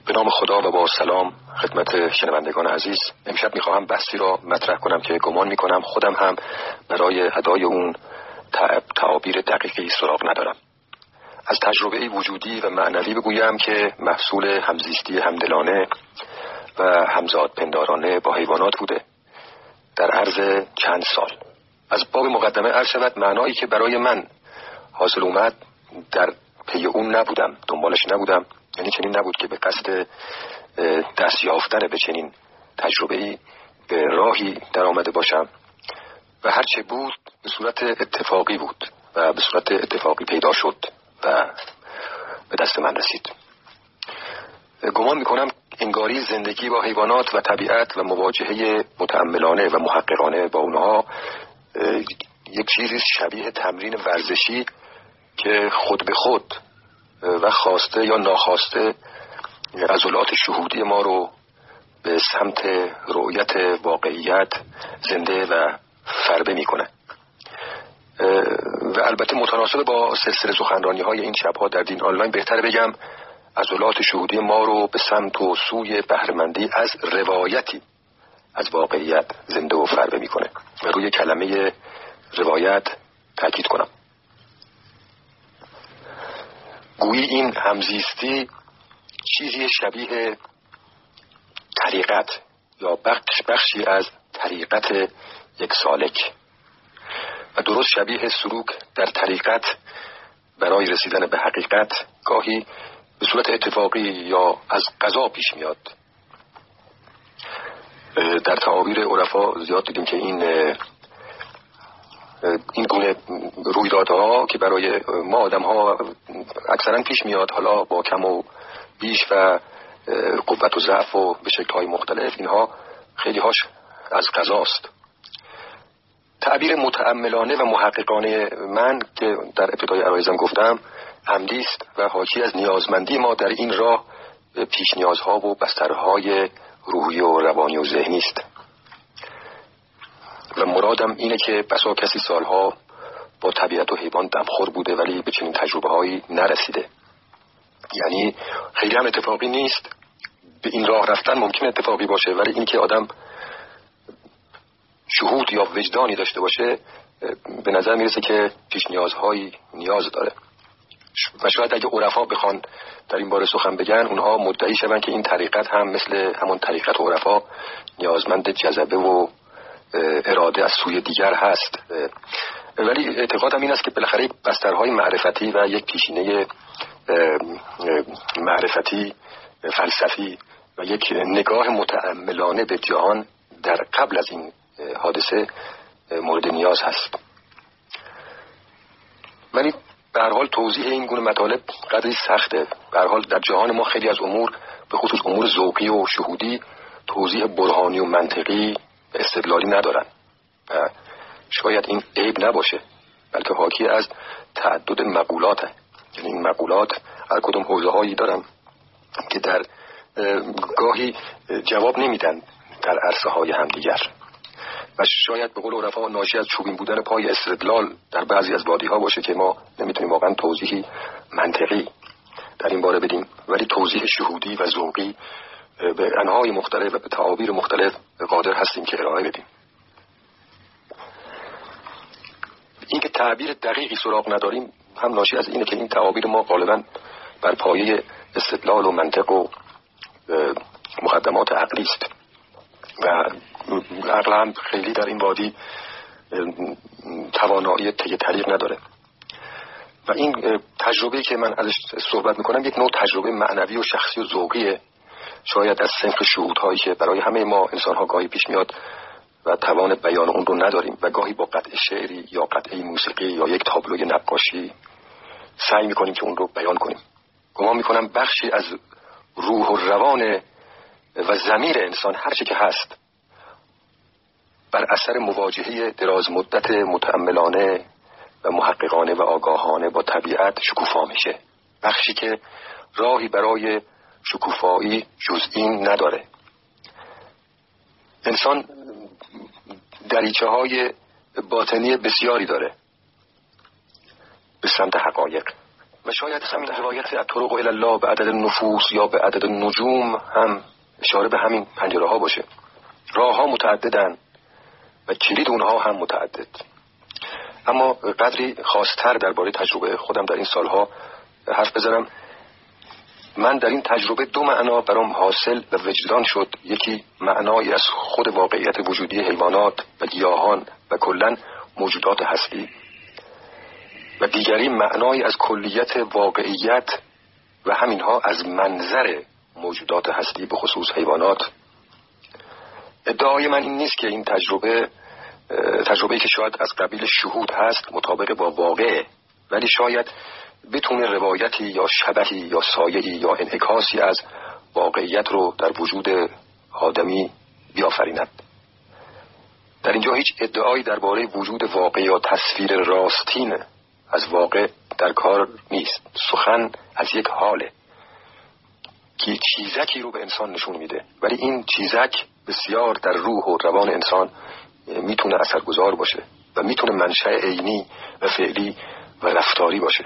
به نام خدا و با سلام خدمت شنوندگان عزیز. امشب میخواهم بحثی را مطرح کنم که گمان میکنم خودم هم برای ادای اون تعابیر دقیقی سراغ ندارم. از تجربه وجودی و معنوی بگویم که محصول همزیستی همدلانه و همزاد پندارانه با حیوانات بوده در عرض چند سال. از باب مقدمه عرض شود معنایی که برای من حاصل اومد در پی اون نبودم، دنبالش نبودم. یعنی چنین نبود که به قصد دست یافتن به چنین تجربه‌ای به راهی در آمده باشم و هرچه بود به صورت اتفاقی بود و به صورت اتفاقی پیدا شد و به دست من رسید. گمان میکنم انگاری زندگی با حیوانات و طبیعت و مواجهه متأملانه و محققانه با اونها یک چیزی شبیه تمرین ورزشی که خود به خود و خواسته یا ناخواسته عضلات شهودی ما رو به سمت رؤیت واقعیت زنده و فربه میکنه و البته متناسب با سلسله سخنرانی های این شبها در دین آنلاین بهتر بگم عضلات شهودی ما رو به سمت و سوی بهره‌مندی از روایتی از واقعیت زنده و فربه میکنه و روی کلمه روایت تاکید کنم. گویی این همزیستی چیزی شبیه طریقت یا بخشی از طریقت یک سالک و درست شبیه سلوک در طریقت برای رسیدن به حقیقت گاهی به صورت اتفاقی یا از قضا پیش میاد. در تعابیر عرفا زیاد دیدیم که این گونه رویدادها که برای ما آدم‌ها اکثرا پیش میاد، حالا با کم و بیش و قوت و ضعف و به شکل‌های مختلف، اینها خیلی هاش از قضاست. تعبیر متأملانه و محققانه من که در ابتدای عرایزم گفتم عمدی است و حاکی از نیازمندی ما در این راه پیش نیازها و بسترهای روحی و روانی و ذهنی است و مرادم اینه که بسا کسی سالها با طبیعت و حیوان دمخور بوده ولی به چنین تجربه هایی نرسیده. یعنی خیلی هم اتفاقی نیست، به این راه رفتن ممکن اتفاقی باشه ولی این که آدم شهود یا وجدانی داشته باشه به نظر میرسه که پیش نیازهایی نیاز داره و شاید اگه عرفا بخوان در این باره سخن بگن اونها مدعی شون که این طریقت هم مثل همون طریقت عرفا نیازمند جذبه و اراده از سوی دیگر هست. ولی اعتقادم این است که بالاخره بسترهای معرفتی و یک پیشینه معرفتی فلسفی و یک نگاه متأملانه به جهان در قبل از این حادثه مورد نیاز هست. ولی به هر حال توضیح این گونه مطالب قدری سخته. به هر حال در جهان ما خیلی از امور به خصوص امور ذوقی و شهودی توضیح برهانی و منطقی استدلالی ندارن و شاید این عیب نباشه بلکه حاکی از تعدد مقولات هست. یعنی این مقولات هر کدوم حوزه هایی دارن که در گاهی جواب نمیدن در عرصه های همدیگر و شاید به قول عرفا ناشی از چوبین بودن پای استدلال در بعضی از وادی ها باشه که ما نمیتونیم واقعا توضیحی منطقی در این باره بدیم ولی توضیح شهودی و ذوقی به انواع مختلف و به تعابیر مختلف قادر هستیم که ارائه بدیم. این که تعبیر دقیقی سراغ نداریم هم ناشی از اینه که این تعابیر ما غالبا بر پایه استدلال و منطق و مقدمات عقلی است و عقل هم خیلی در این وادی توانایی طی طریق نداره و این تجربه که من ازش صحبت میکنم یک نوع تجربه معنوی و شخصی و ذوقیه، شاید از صنف شهودهایی که برای همه ما انسان‌ها گاهی پیش میاد و توان بیان اون رو نداریم و گاهی با قطعه شعری یا قطعه موسیقی یا یک تابلوی نقاشی سعی میکنیم که اون رو بیان کنیم. گمان میکنم بخشی از روح و روان و ضمیر انسان هر چی که هست بر اثر مواجهه دراز مدت متأملانه و محققانه و آگاهانه با طبیعت شکوفا میشه. بخشی که راهی برای شکوفایی جز این نداره. انسان دریچه های باطنی بسیاری داره به سمت حقایق و شاید همین روایت الطرق الی الله به عدد نفوس یا به عدد نجوم هم اشاره به همین پنجره ها باشه. راه ها متعددن و کلید اونها هم متعدد. اما قدری خاص‌تر درباره تجربه خودم در این سالها حرف بزنم. من در این تجربه دو معنا برام حاصل و وجدان شد. یکی معنایی از خود واقعیت وجودی حیوانات و گیاهان و کلاً موجودات هستی، و دیگری معنایی از کلیت واقعیت و همینها از منظر موجودات هستی به خصوص حیوانات. ادعای من این نیست که این تجربه‌ای که شاید از قبیل شهود هست مطابق با واقع، ولی شاید بتونه روایتی یا شبحی یا سایه‌ای یا انعکاسی از واقعیت رو در وجود آدمی بیافریند. در اینجا هیچ ادعایی درباره وجود واقع یا تصویر راستین از واقع در کار نیست. سخن از یک حاله که چیزکی رو به انسان نشون میده، ولی این چیزک بسیار در روح و روان انسان میتونه اثرگذار باشه و میتونه منشأ عینی و فعلی و رفتاری باشه.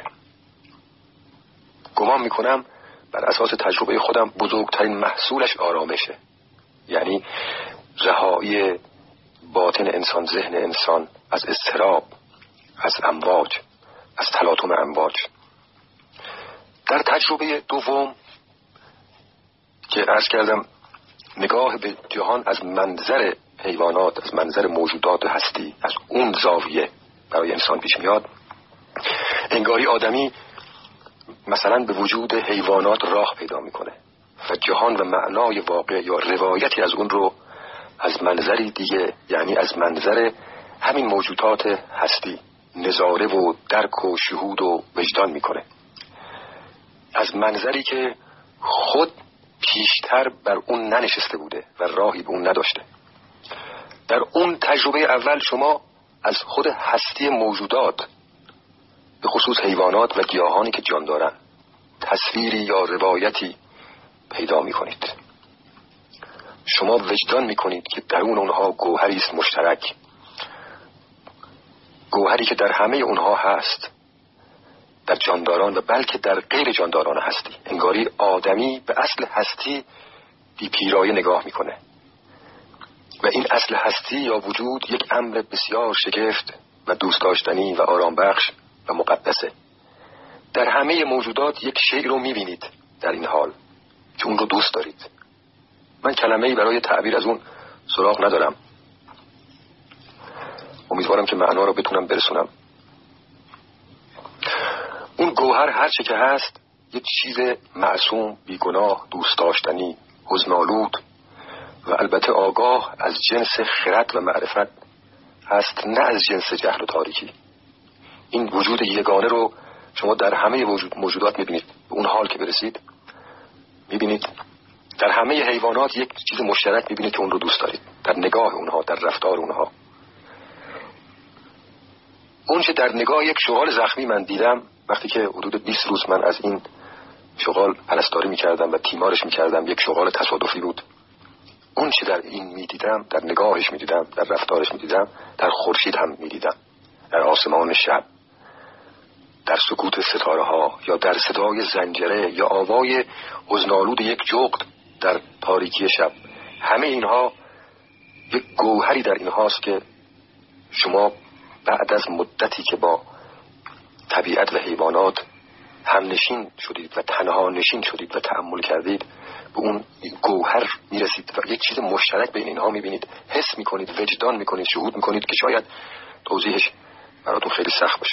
گمان میکنم بر اساس تجربه خودم بزرگترین محصولش آرامشه، یعنی رهایی باطن انسان، ذهن انسان از اضطراب، از امواج، از تلاطم امواج. در تجربه دوم که عرض کردم نگاه به جهان از منظر حیوانات، از منظر موجودات هستی، از اون زاویه برای انسان پیش میاد، انگاری آدمی مثلا به وجود حیوانات راه پیدا میکنه و جهان و معنای واقع یا روایتی از اون رو از منظری دیگه، یعنی از منظر همین موجودات هستی نظاره و درک و شهود و وجدان میکنه، از منظری که خود پیشتر بر اون ننشسته بوده و راهی به اون نداشته. در اون تجربه اول شما از خود هستی موجودات به خصوص حیوانات و گیاهانی که جان دارن تصویری یا روایتی پیدا میکنید. شما وجدان میکنید که درون اونها گوهری است مشترک، گوهری که در همه اونها هست، در جانداران و بلکه در غیر جانداران هستی. انگاری آدمی به اصل هستی بی پیرایه نگاه میکنه و این اصل هستی یا وجود یک امر بسیار شگفت و دوست داشتنی و آرام بخش و مقدسه. در همه موجودات یک شیء رو میبینید در این حال که اون رو دوست دارید. من کلمه‌ای برای تعبیر از اون سراغ ندارم، امیدوارم که معنا رو بتونم برسونم. اون گوهر هر چه که هست یک چیز معصوم، بیگناه، دوست داشتنی، حزن‌آلود و البته آگاه از جنس خرد و معرفت هست، نه از جنس جهل و تاریکی. این وجود یگانه رو شما در همه موجودات میبینید. به اون حال که برسید میبینید در همه حیوانات یک چیز مشترک میبینید که اون رو دوست دارید، در نگاه اونها، در رفتار اونها. اون چه در نگاه یک شغال زخمی من دیدم وقتی که حدود 20 روز من از این شغال پرستاری میکردم و تیمارش میکردم، یک شغال تصادفی بود. اون چه در این میدیدم، در نگاهش میدیدم، در رفتارش میدیدم، در خورشید هم میدیدم، در آسمان شب، در سکوت ستاره ها یا در صدای زنجره یا آوای حزن‌آلود یک جغد در تاریکی شب. همه اینها یک گوهری در اینهاست که شما بعد از مدتی که با طبیعت و حیوانات همنشین شدید و تنها نشین شدید و تأمل کردید، به اون گوهر میرسید و یک چیز مشترک بین اینها میبینید، حس میکنید، وجدان میکنید، شهود میکنید که شاید توضیحش براتون خیلی سخت باشه.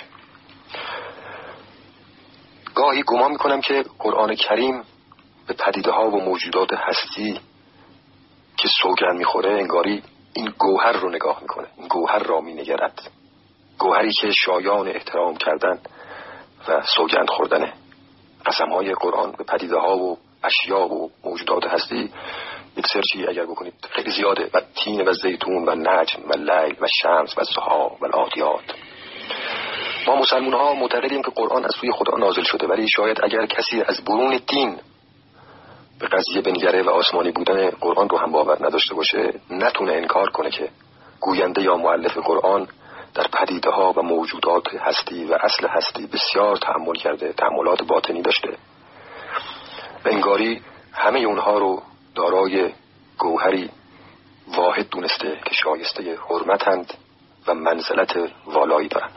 گاهی گمان میکنم که قرآن کریم به پدیده ها و موجودات هستی که سوگند میخوره انگاری این گوهر رو نگاه میکنه، این گوهر را مینگرد، گوهری که شایان احترام کردن و سوگند خوردنه. قسم‌های قرآن به پدیده ها و اشیا و موجودات هستی یک سرچی اگر بکنید خیلی زیاده، و تین و زیتون و نجم و لیل و شمس و ضحی و العادیات. ما مسلمان ها معتقدیم که قرآن از سوی خدا نازل شده، ولی شاید اگر کسی از برون دین به قضیه بنگره و آسمانی بودن قرآن رو هم باور نداشته باشه، نتونه انکار کنه که گوینده یا مؤلف قرآن در پدیده ها و موجودات هستی و اصل هستی بسیار تأمل کرده، تأملات باطنی داشته و انگاری همه اونها رو دارای گوهری واحد دونسته که شایسته حرمتند و منزلت والایی دارند.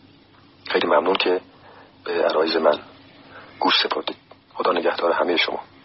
خیلی ممنون که به عرایض من گوش سپردید. خدا نگهدار همه شما.